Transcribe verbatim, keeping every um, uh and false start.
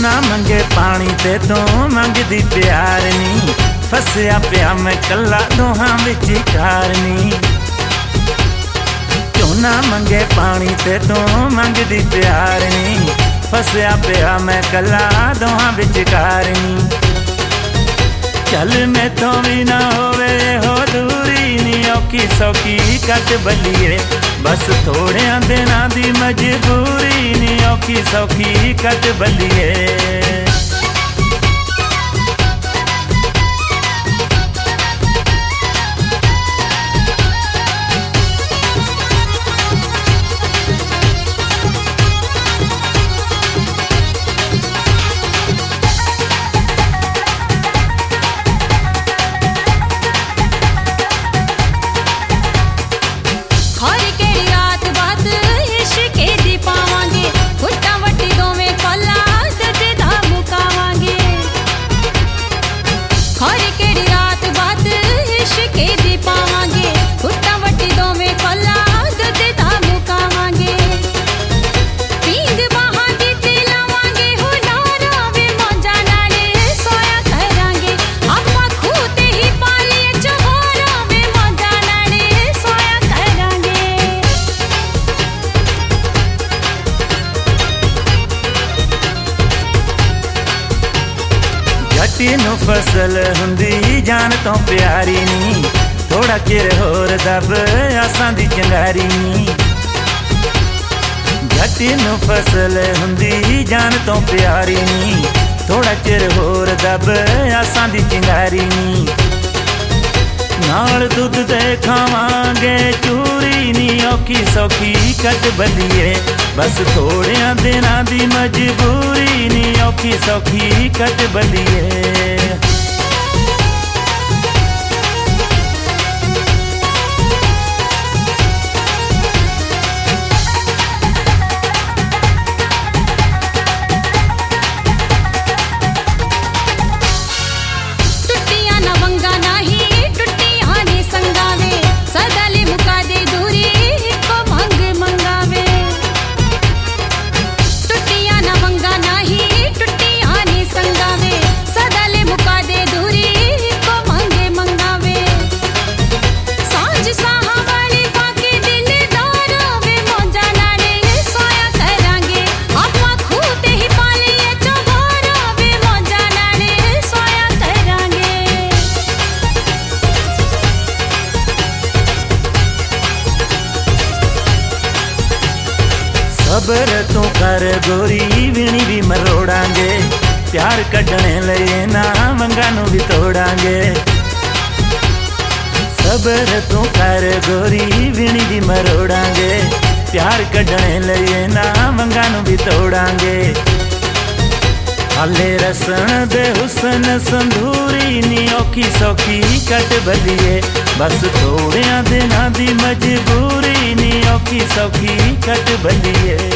ना मंगे पानी ते तू मंगदी प्यार नी, फसया पिया मैं कला दोहां विच कार नी। क्यों ना मंगे पानी ते तू मंगदी प्यार नी, फसया पिया मैं कला दोहां विच कार नी। चल मैं तो भी ना होवे हो दूरी नी, औखी सौखी कट बलिए बस थोड़े दिना दी मजबूरी नी, औखी सौखी कट बलिए। जट्टी नू फसल हुंदी जान तो प्यारी नी, थोड़ा चिर होर दब आसां दी चंगारी नी। जट्टी नू फसल हुंदी जान तो प्यारी नी, थोड़ा चिर होर दब आसां दी चंगारी नी। नाल दुध दे खावांगे चूरी नी, औखी सौखी कट बलिए बस थोड़े दिना दी मजबूरी नी, औखी सौखी कट बलिए। खबर तू कर गोरी वीणी भी मरोड़ांगे, प्यार कढ़ने लए ना मंगा नू भी तोड़ांगे। खबर तू कर गोरी वीणी भी मरोड़ांगे, प्यार कढ़ने लए ना मंगा नू भी तोड़ांगे। हाले रसन दे हुसन संधूरी नी, औखी सौखी कट बलिए बस थोड़िया दिना दी मजबूरी नी, औखी सौखी कट बलिए।